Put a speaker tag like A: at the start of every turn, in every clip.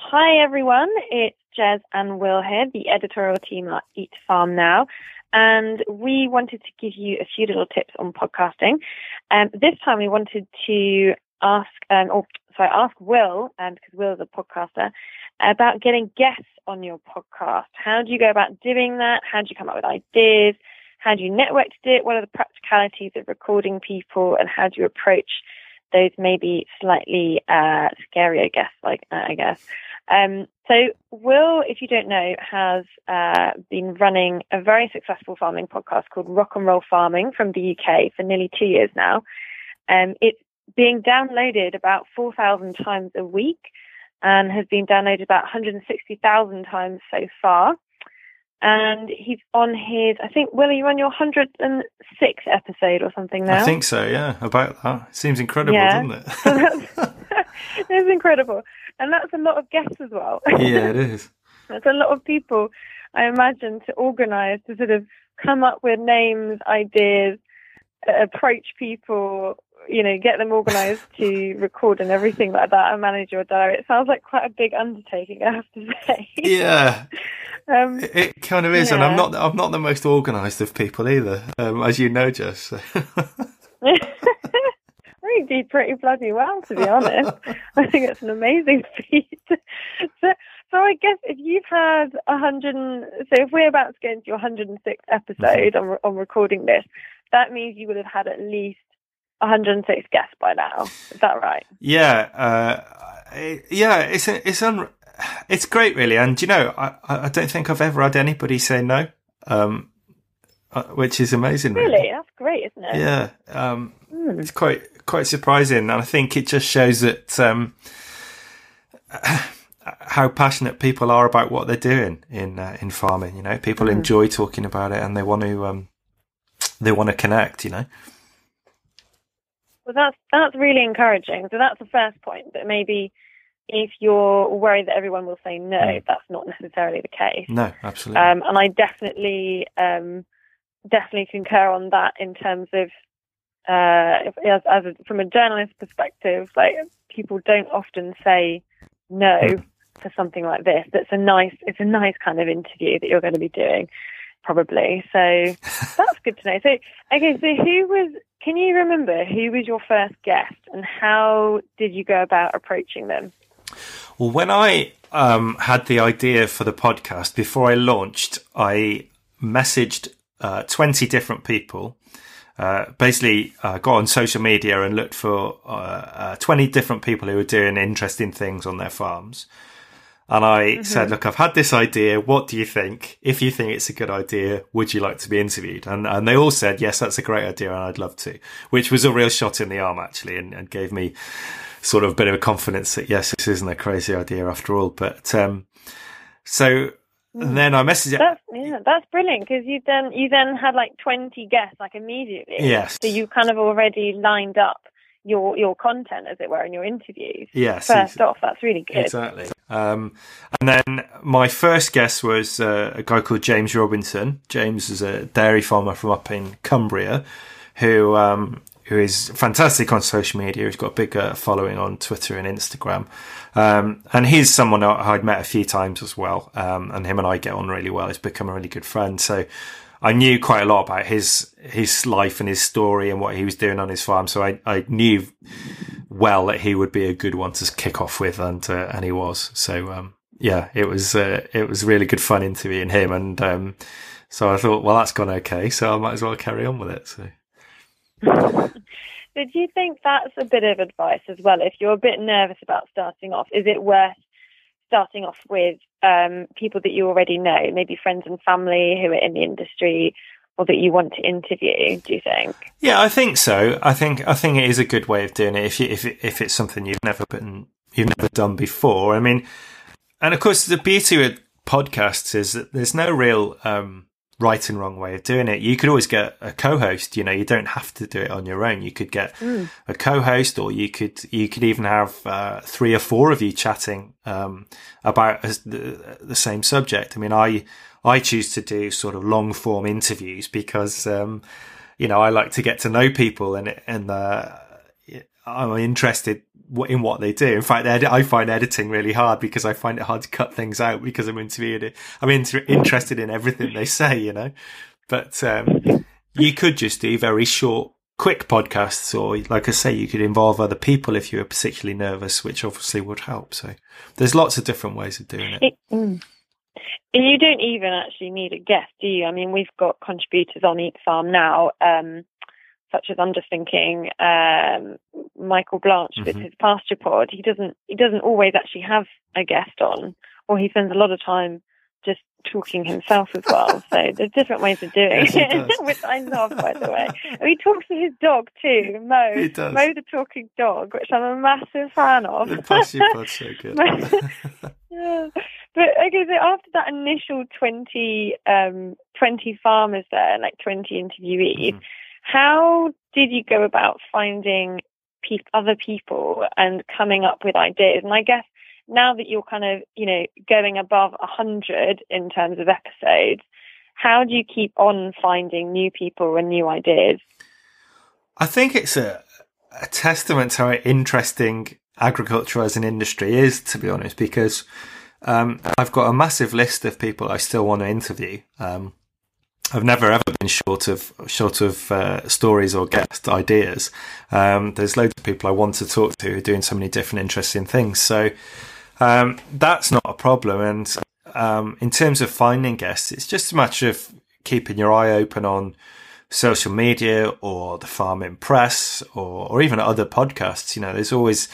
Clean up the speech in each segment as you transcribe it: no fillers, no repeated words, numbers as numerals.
A: Hi everyone, it's Jez and Will here, the editorial team at Eat Farm Now, and we wanted to give you a few little tips on podcasting. This time we wanted to ask Will, because Will is a podcaster, about getting guests on your podcast. How do you go about doing that? How do you come up with ideas? How do you network to do it? What are the practicalities of recording people, and how do you approach those maybe slightly scarier guests, I guess. So Will, if you don't know, has been running a very successful farming podcast called Rock and Roll Farming from the UK for nearly 2 years now. It's being downloaded about 4,000 times a week and has been downloaded about 160,000 times so far. And he's on his, I think, Will, are you on your 106th episode or something now?
B: I think so, yeah, about that. It seems incredible, doesn't it?
A: It's incredible. And that's a lot of guests as well.
B: Yeah, it is.
A: That's a lot of people, I imagine, to organise, to sort of come up with names, ideas, approach people, get them organised to record and everything like that and manage your diary. It sounds like quite a big undertaking, I have to say.
B: Yeah. It kind of is, yeah. And I'm not the most organised of people either, as you know, Jess.
A: You do pretty bloody well, to be honest. I think it's an amazing feat. So I guess if you've had if we're about to go into your 106th episode on recording this, that means you would have had at least 106 guests by now. Is that right?
B: Yeah, it's great, really. And I don't think I've ever had anybody say no, which is amazing.
A: Really, that's great, isn't it?
B: Yeah, it's quite surprising, and I think it just shows that how passionate people are about what they're doing in farming. People enjoy talking about it, and they want to connect.
A: Well, that's really encouraging. So that's the first point. That maybe if you're worried that everyone will say no, that's not necessarily the case.
B: No, absolutely.
A: And I definitely concur on that in terms of from a journalist perspective, like people don't often say no to something like this. It's a nice kind of interview that you're going to be doing, probably. So that's good to know. So can you remember who was your first guest and how did you go about approaching them?
B: Well, when I had the idea for the podcast, before I launched, I messaged 20 different people. Basically, got on social media and looked for 20 different people who were doing interesting things on their farms. And I said, look, I've had this idea. What do you think? If you think it's a good idea, would you like to be interviewed? And they all said, yes, that's a great idea and I'd love to, which was a real shot in the arm, actually, and gave me sort of a bit of a confidence that, yes, this isn't a crazy idea after all. But so then I messaged it.
A: That's brilliant, because you then had like 20 guests like immediately.
B: Yes.
A: So you kind of already lined up your content, as it were, in your interviews.
B: Yes.
A: First off, that's really good.
B: Exactly. And then my first guest was a guy called James Robinson. James is a dairy farmer from up in Cumbria, who is fantastic on social media. He's got a big following on Twitter and Instagram. And he's someone I'd met a few times as well. And him and I get on really well. He's become a really good friend. So I knew quite a lot about his life and his story and what he was doing on his farm. So I knew well that he would be a good one to kick off with, and he was. So it was really good fun interviewing him. And so I thought, well, that's gone okay, so I might as well carry on with it. So.
A: So do you think that's a bit of advice as well? If you're a bit nervous about starting off, is it worth starting off with people that you already know, maybe friends and family who are in the industry or that you want to interview, do you think? Yeah,
B: I think so. I think it is a good way of doing it if it's something you've never done before. I mean, and of course the beauty with podcasts is that there's no real right and wrong way of doing it. You could always get a co-host. You don't have to do it on your own. You could get a co-host, or you could even have 3 or 4 of you chatting about the same subject. I mean, I choose to do sort of long form interviews because I like to get to know people, and I'm interested in what they do. In fact, I find editing really hard because I find it hard to cut things out because I'm interested in everything they say, you know. But you could just do very short, quick podcasts, or like I say, you could involve other people if you were particularly nervous, which obviously would help. So there's lots of different ways of doing it.
A: And you don't even actually need a guest, do you? I mean, we've got contributors on Eat Farm now, such as Underthinking, Michael Blanche with his Pasture Pod. He doesn't always actually have a guest on, or he spends a lot of time just talking himself as well. So there's different ways of doing it, which I love, by the way. And he talks to his dog too, Mo.
B: He does.
A: Mo the talking dog, which I'm a massive fan of.
B: The Pasture Pod's so good.
A: Yeah. But okay, so after that initial 20 farmers there, like 20 interviewees, how did you go about finding other people and coming up with ideas? And I guess now that you're kind of, going above 100 in terms of episodes, how do you keep on finding new people and new ideas?
B: I think it's a testament to how interesting agriculture as an industry is, to be honest, because I've got a massive list of people I still want to interview. I've never ever been short of stories or guest ideas. There's loads of people I want to talk to who are doing so many different interesting things. So that's not a problem. And in terms of finding guests, it's just a matter of keeping your eye open on social media or the farming press or even other podcasts. There's always,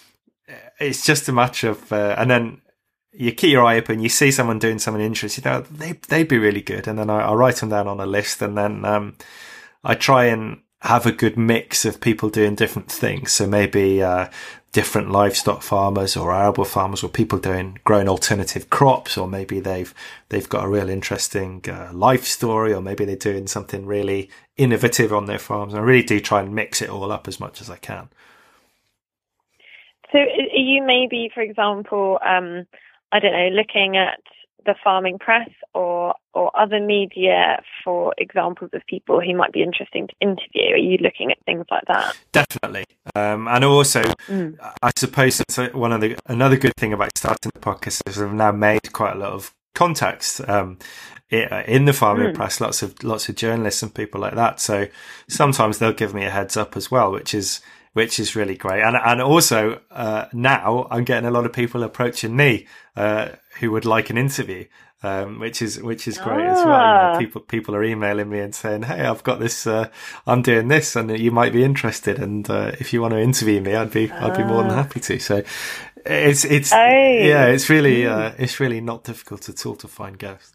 B: it's just a matter of, and then you keep your eye open, you see someone doing something interesting, they'd be really good. And then I write them down on a list, and then I try and have a good mix of people doing different things. So maybe different livestock farmers or arable farmers, or people growing alternative crops, or maybe they've got a real interesting life story, or maybe they're doing something really innovative on their farms. I really do try and mix it all up as much as I can.
A: So are you maybe, for example, I don't know, looking at the farming press or other media for examples of people who might be interesting to interview? Are you looking at things like that?
B: Definitely. And also, I suppose that's another good thing about starting the podcast is I've now made quite a lot of contacts in the farming press, lots of journalists and people like that. So sometimes they'll give me a heads up as well, which is really great. And also, now I'm getting a lot of people approaching me, who would like an interview, which is great as well. People are emailing me and saying, "Hey, I've got this, I'm doing this and you might be interested. And, if you want to interview me, I'd be more than happy to." So it's really not difficult at all to find guests.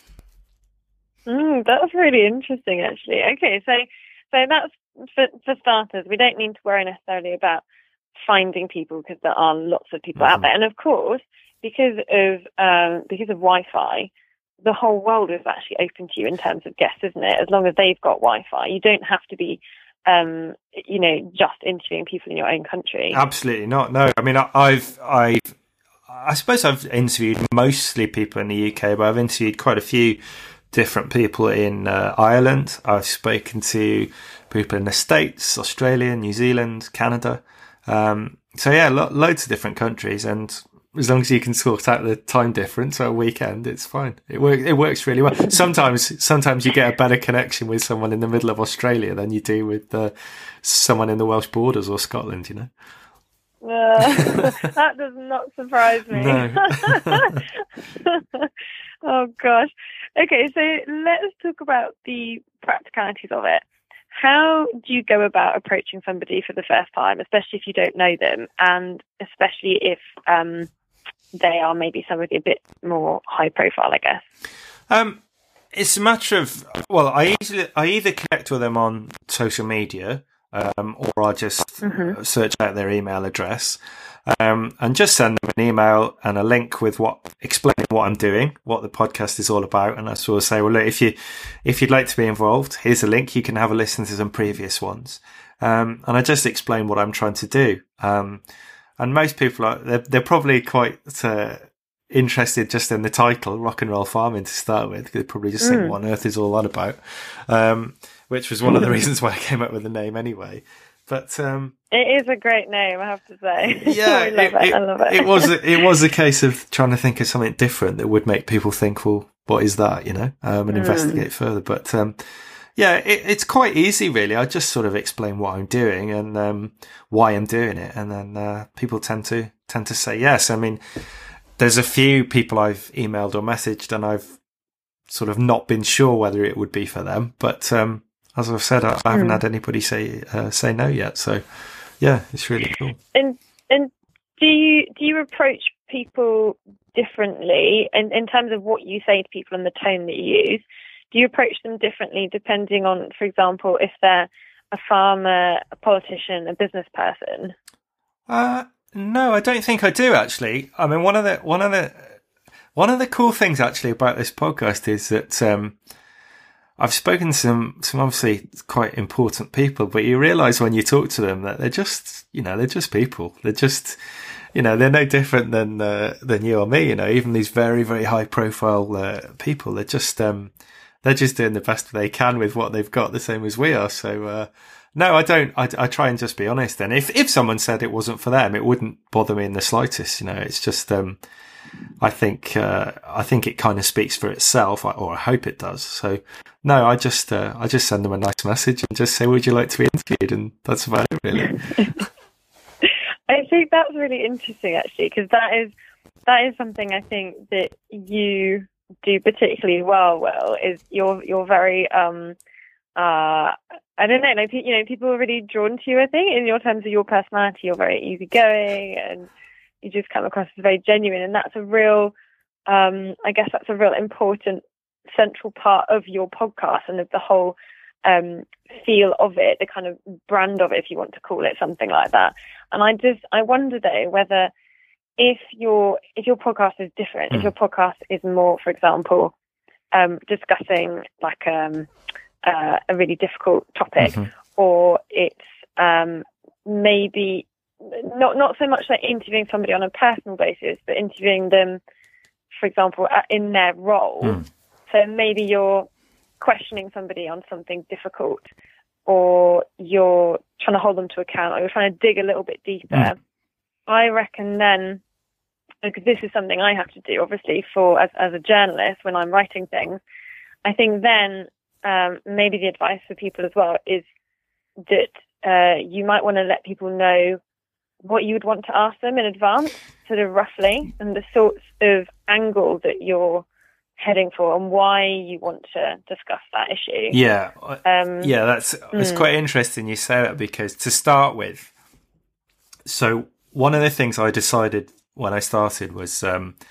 A: That's really interesting, actually. Okay. So that's, for starters, we don't need to worry necessarily about finding people, because there are lots of people out there. And of course, because of Wi-Fi, the whole world is actually open to you in terms of guests, isn't it? As long as they've got Wi-Fi, you don't have to be, just interviewing people in your own country.
B: Absolutely not. No, I mean, I suppose I've interviewed mostly people in the UK, but I've interviewed quite a few different people in Ireland. I've spoken to people in the States, Australia, New Zealand, Canada. So yeah, loads of different countries, and as long as you can sort out the time difference or a weekend, it's fine. It works really well. Sometimes you get a better connection with someone in the middle of Australia than you do with someone in the Welsh borders or Scotland,
A: That does not surprise me.
B: No.
A: Oh gosh. Okay, so let's talk about the practicalities of it. How do you go about approaching somebody for the first time, especially if you don't know them, and especially if they are maybe somebody a bit more high profile, I guess?
B: It's a matter of, I either connect with them on social media, or I just search out their email address, and just send them an email and a link with explaining what I'm doing, what the podcast is all about. And I sort of say, well, look, if you'd like to be involved, here's a link. You can have a listen to some previous ones. And I just explain what I'm trying to do. And most people they're probably quite, interested just in the title, Rock and Roll Farming, to start with. They probably just think what on earth is all that about. Which was one of the reasons why I came up with the name anyway. But
A: it is a great name, I have to say.
B: Yeah,
A: I love it.
B: It was a case of trying to think of something different that would make people think, well, what is that, and investigate further. But it's quite easy, really. I just sort of explain what I'm doing and why I'm doing it, and then people tend to say yes. I mean, there's a few people I've emailed or messaged, and I've sort of not been sure whether it would be for them. But as I've said, I haven't had anybody say no yet. So yeah, it's really cool.
A: And do you approach people differently in terms of what you say to people and the tone that you use? Do you approach them differently depending on, for example, if they're a farmer, a politician, a business person?
B: No, I don't think I do, actually. I mean, one of the cool things actually about this podcast is that I've spoken to some obviously quite important people, but you realise when you talk to them that they're just people. They're just, they're no different than you or me. Even these very, very high profile people, they're just doing the best they can with what they've got, the same as we are. So no, I don't. I try and just be honest. And if someone said it wasn't for them, it wouldn't bother me in the slightest. It's just I think it kind of speaks for itself, or I hope it does. So no, I just send them a nice message and just say, would you like to be interviewed? And that's about it, really.
A: I think that's really interesting, actually, because that is something I think that you do particularly well. Will, is you're very I don't know, people are really drawn to you. I think in your terms of your personality, you're very easygoing and you just come across as very genuine, and that's a real, I guess that's a real important central part of your podcast and of the whole feel of it, the kind of brand of it, if you want to call it something like that. And I wonder though whether if your podcast is different, if your podcast is more, for example, discussing like a really difficult topic, or it's maybe not so much like interviewing somebody on a personal basis, but interviewing them, for example, in their role. So maybe you're questioning somebody on something difficult, or you're trying to hold them to account, or you're trying to dig a little bit deeper. I reckon then, because this is something I have to do, obviously, as a journalist when I'm writing things, I think then maybe the advice for people as well is that you might want to let people know what you would want to ask them in advance, sort of roughly, and the sorts of angle that you're heading for and why you want to discuss that issue.
B: Yeah. It's quite interesting you say that, because to start with, so one of the things I decided when I started was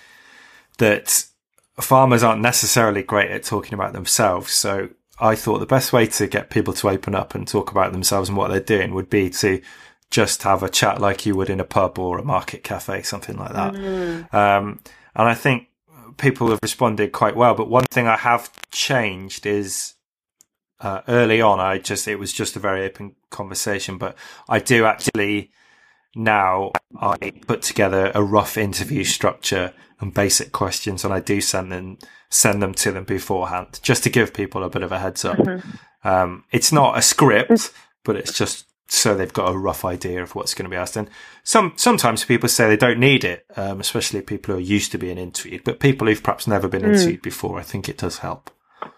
B: that farmers aren't necessarily great at talking about themselves. So I thought the best way to get people to open up and talk about themselves and what they're doing would be to just have a chat like you would in a pub or a market cafe, something like that. And I think people have responded quite well. But one thing I have changed is early on, it was just a very open conversation. But I do actually now, I put together a rough interview structure and basic questions, and I do send them to them beforehand, just to give people a bit of a heads up. It's not a script, but it's just so they've got a rough idea of what's going to be asked. And sometimes people say they don't need it, especially people who are used to being interviewed, but people who've perhaps never been interviewed before, I think it does help.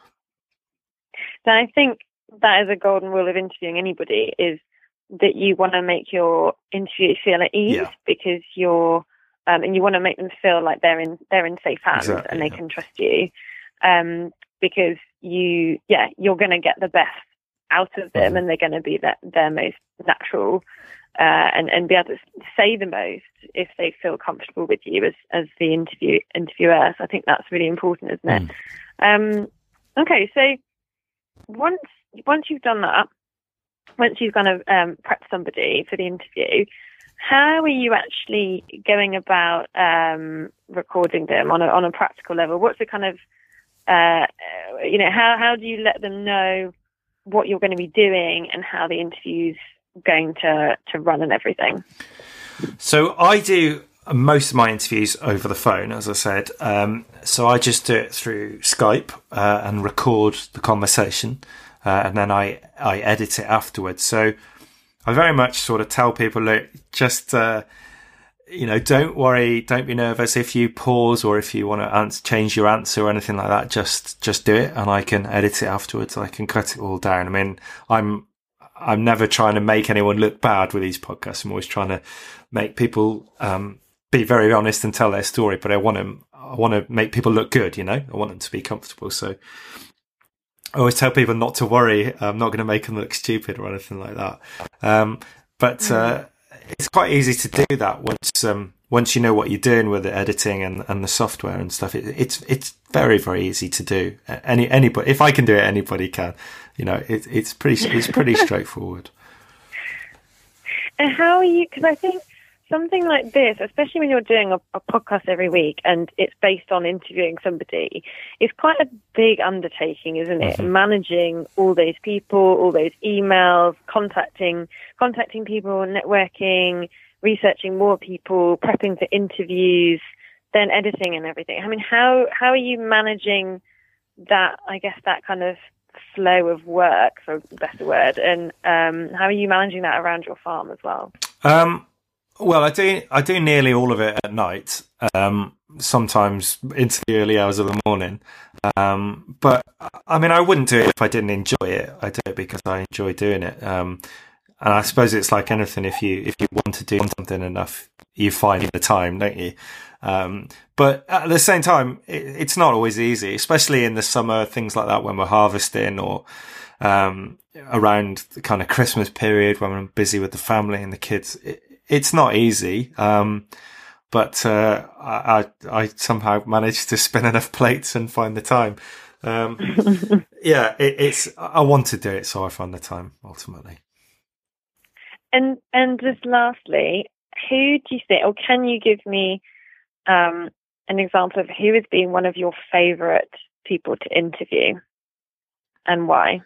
A: So I think that is a golden rule of interviewing anybody, is that you want to make your interview feel at ease, because you're and you want to make them feel like they're in safe hands, and they can trust you, because you're going to get the best out of them, and they're going to be their most natural, and be able to say the most if they feel comfortable with you as the interviewer. So I think that's really important, isn't it? Okay, so once you've done that, once you've kind of prepped somebody for the interview, how are you actually going about recording them on a practical level? What's the kind of how do you let them know what you're going to be doing and how the interview's going to run and everything?
B: So I do most of my interviews over the phone, as I said. So I just do it through Skype and record the conversation, and then I edit it afterwards. So I very much sort of tell people, look, just don't worry, don't be nervous if you pause or if you want to change your answer or anything like that. Just do it, and I can edit it afterwards. I can cut it all down. I mean, I'm never trying to make anyone look bad with these podcasts. I'm always trying to make people be very honest and tell their story. But I want to make people look good. I want them to be comfortable. So I always tell people not to worry. I'm not going to make them look stupid or anything like that. But it's quite easy to do that once you know what you're doing with the editing and the software and stuff. It's very, very easy to do. Anybody, if I can do it, anybody can. It's pretty straightforward.
A: And how are you? Because I think something like this, especially when you're doing a podcast every week and it's based on interviewing somebody, is quite a big undertaking, isn't it? Mm-hmm. Managing all those people, all those emails, contacting people, networking, researching more people, prepping for interviews, then editing and everything. I mean, how are you managing that, I guess, that kind of flow of work, for a better word, and how are you managing that around your farm as well?
B: Well, I do nearly all of it at night, sometimes into the early hours of the morning. But I mean, I wouldn't do it if I didn't enjoy it. I do it because I enjoy doing it. And I suppose it's like anything. If you want to do something enough, you find the time, don't you? But at the same time, it's not always easy, especially in the summer, things like that when we're harvesting or around the kind of Christmas period when I'm busy with the family and the kids. It's not easy, but I somehow managed to spin enough plates and find the time. I want to do it, so I find the time ultimately.
A: And just lastly, who do you think, or can you give me an example of who has been one of your favourite people to interview and why?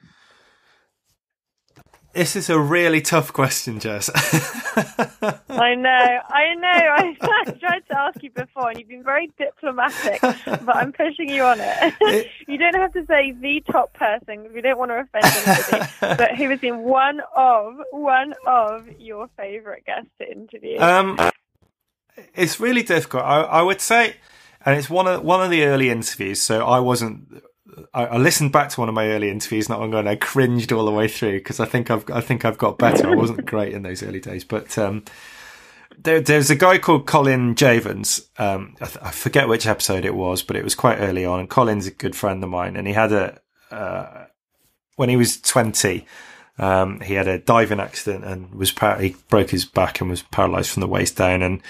B: This is a really tough question, Jess.
A: I know. I tried to ask you before, and you've been very diplomatic, but I'm pushing you on it. You don't have to say the top person, because we don't want to offend anybody, but who has been one of your favourite guests to interview?
B: It's really difficult. I would say, and it's one of the early interviews, so I listened back to one of my early interviews not long ago and I cringed all the way through because I think I've got better. I wasn't great in those early days, but there's a guy called Colin Javens. I forget which episode it was, but it was quite early on. And Colin's a good friend of mine, and he had when he was 20, he had a diving accident and he broke his back and was paralysed from the waist down. And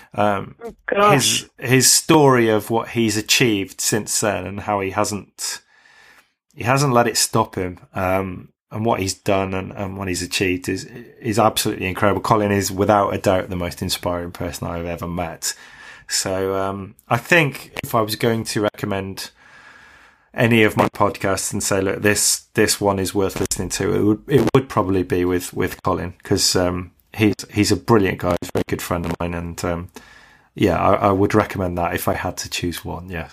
B: his story of what he's achieved since then and how he hasn't let it stop him, and what he's done and what he's achieved is absolutely incredible. Colin is without a doubt the most inspiring person I've ever met. So I think if I was going to recommend any of my podcasts and say, look, this one is worth listening to, it would probably be with Colin, because he's a brilliant guy, he's a very good friend of mine, and I would recommend that if I had to choose one. Yes,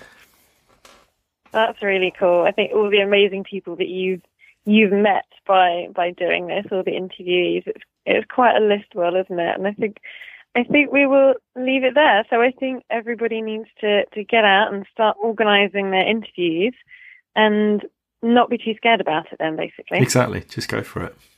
A: that's really cool. I think all the amazing people that you've met by doing this, all the interviewees, it's quite a list, well, isn't it? And I think we will leave it there. So I think everybody needs to get out and start organising their interviews and not be too scared about it then, basically.
B: Exactly. Just go for it.